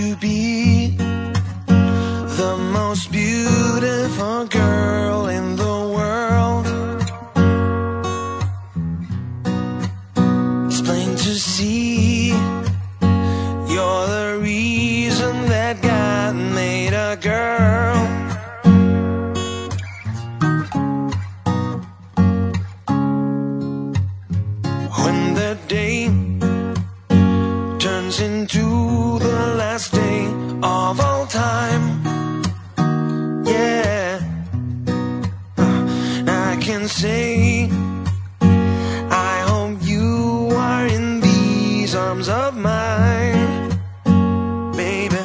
you be the most beautiful girl in the world? It's plain to see you're the reason that God made a girl. When the day turns into the last day of all time, yeah, I can say I hope you are in these arms of mine, baby.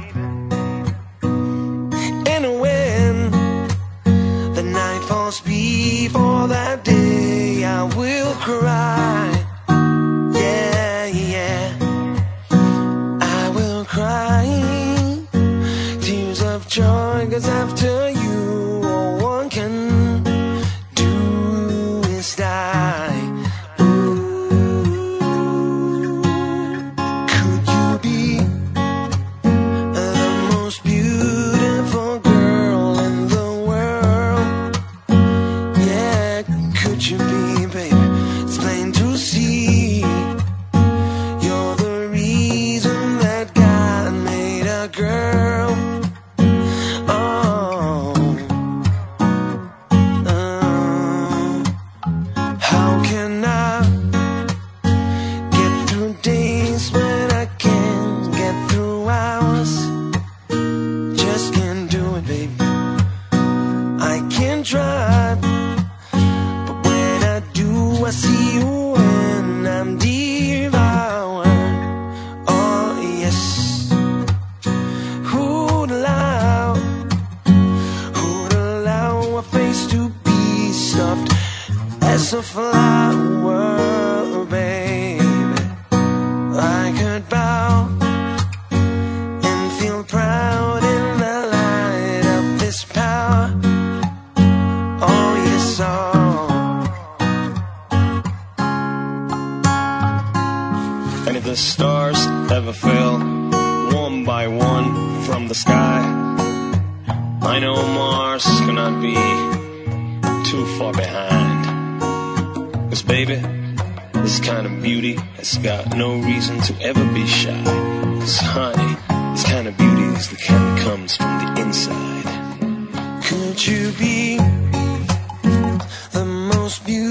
And when the night falls before that day, I will cry, yeah, yeah, I will cry tears of joy, 'cause after you all one can do is die. Could you be the most beautiful girl in the world? Yeah, could you be, baby? It's plain to see you're the reason that God made a girl. How can I get through days when I can't get through hours? Just can't do it, baby. I can try, but when I do, I see you when I'm devoured. Oh yes, who'd allow a face to be stuffed as a flower, baby? I could bow and feel proud in the light of this power. Oh yes, oh. And if the stars ever fell one by one from the sky, I know Mars cannot be too far behind. 'Cause baby, this kind of beauty has got no reason to ever be shy. 'Cause honey, this kind of beauty is the kind that comes from the inside. Could you be the most beautiful